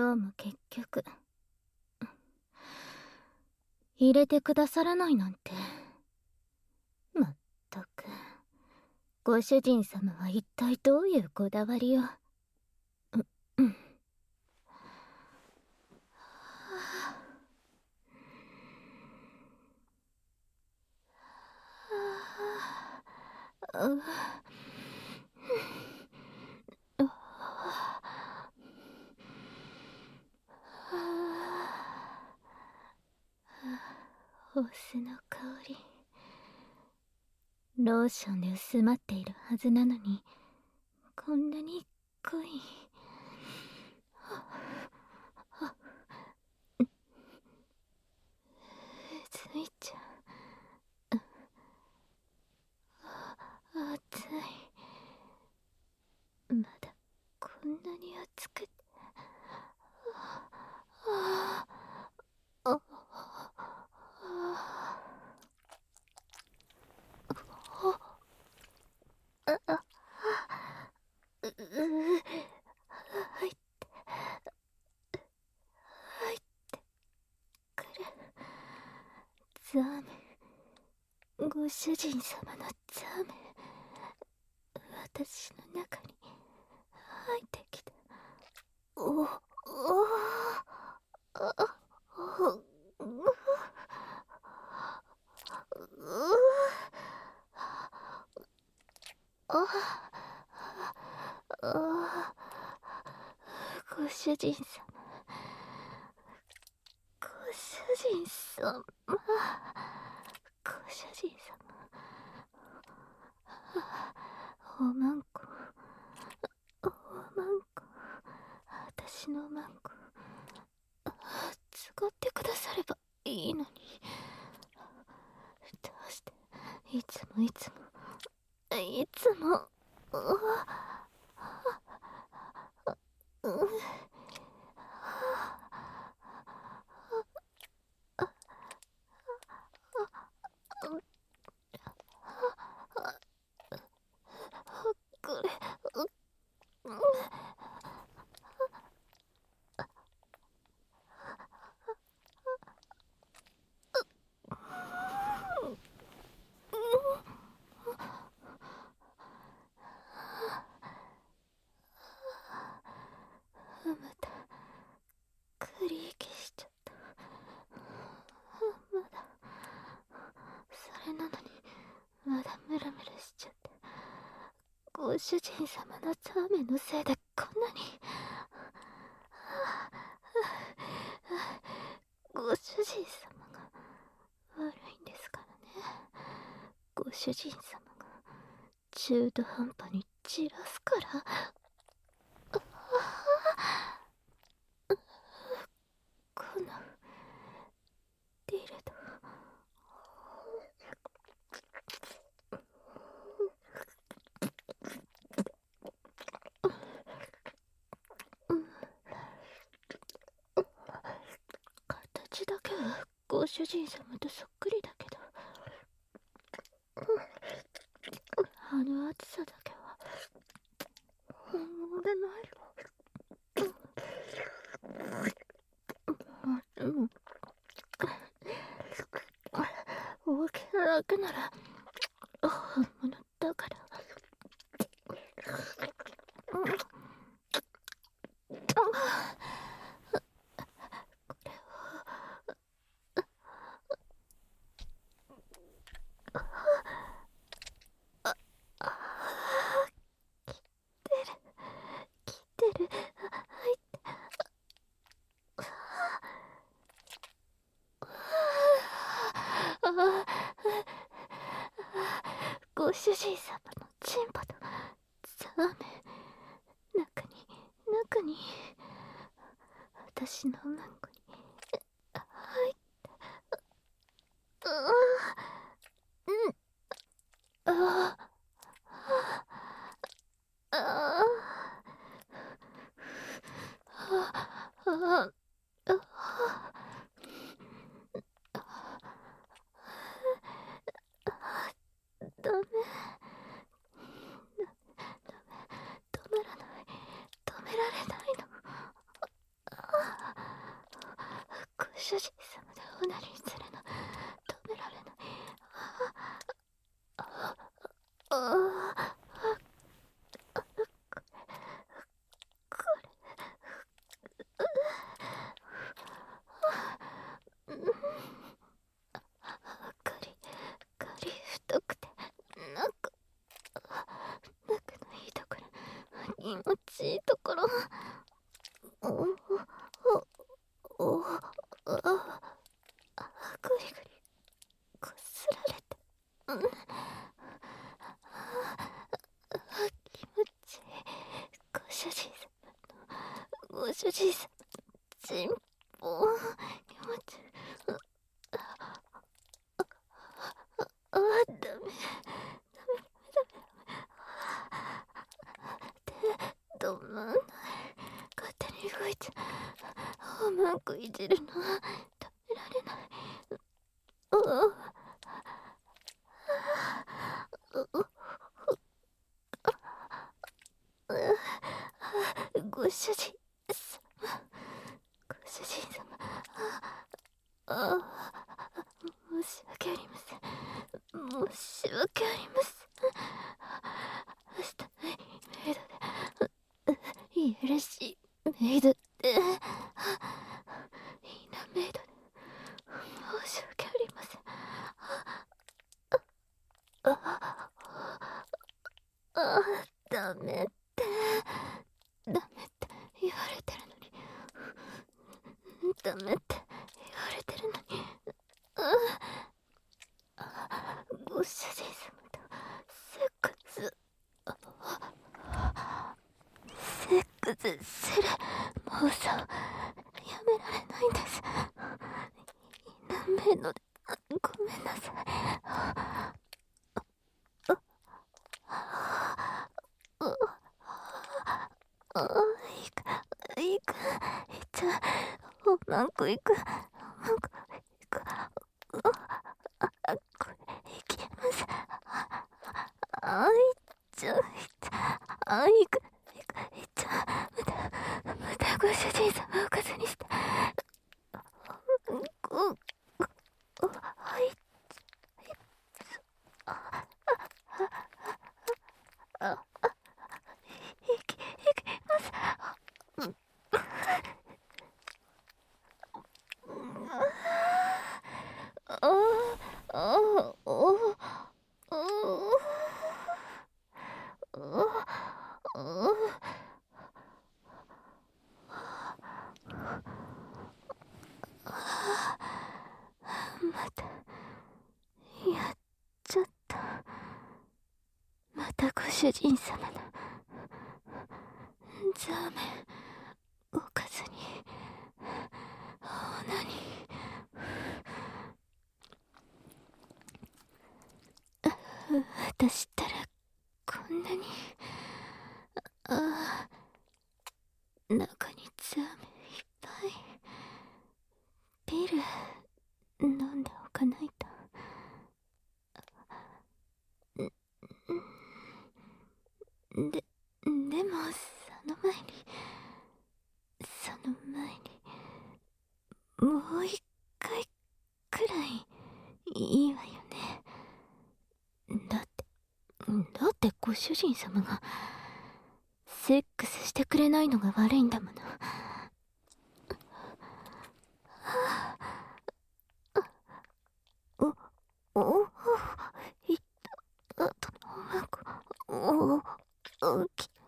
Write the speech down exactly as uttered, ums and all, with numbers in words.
どうも結局入れてくださらないなんて。まったく、ご主人様は一体どういうこだわりを。ううん。うホスの香り、ローションで薄まっているはずなのに、こんなに濃い。ついちゃう。熱い。まだこんなに熱くて。あああああうう入って入ってくる。ザーメ、ご主人様のザーメ、私の中に入ってきた。おおあおああご主人様、ご主人様、ご主人様、おまんこ、おまんこ、私のまんこ、使ってくださればいいのに、どうしていつもいつもいつも、ううこれ、またクリーキしちゃった。まだそれなのにまだムラムラしちゃって、ご主人様のザーメンのせいでこんなに。ご主人様が悪いんですからね。ご主人様が中途半端に散らすから。このディルド、形だけはご主人様とそっくりだけど、あの厚さだけは本物でないよ。でも大きさだけなら本物だから。来てる、入って。ご主人様のチンポとザーメン、中に中に私のマンコに入って。あうんあああああダメ、止まらない、止められないの。 主人様でオナニーするの止められない。あああああこれうんガリガリ太くてなんか中のいいところ気持ちいいところおおおおああグリグリこすられてうん気持ちいいご主人様のご主人様チンポ気持ちいいああダメダメダメ手止まんない勝手に動いちゃうおまんこいじるの止められないおおご主人様ご主人様ああ申し訳ありません申し訳ありません明日ないメイドでいやらしいメイドっていいなメイドで申し訳ありませんあああダメってダメって言われてるのにダメって言われてるのにあご主人様とセックスセックスする妄想やめられないんですいなメイドでごめんなさいあいくいくいっちゃうおまんこいくおまんこいくああこれいきますあいっちゃういっちゃうあいくいくいっちゃうまたまたご主人様をおかずにしてごごあいああああいきいきますうんあああおまたやっちゃったまたご主人様のザーメンおかずにオナニー私ったらこんなにああ中にザーメンいっぱいビール飲んでおかないとででもその前にその前にもう一回くらいいいわよねだってだってご主人様がセックスしてくれないのが悪いんだものおおいったあとおまんこおおき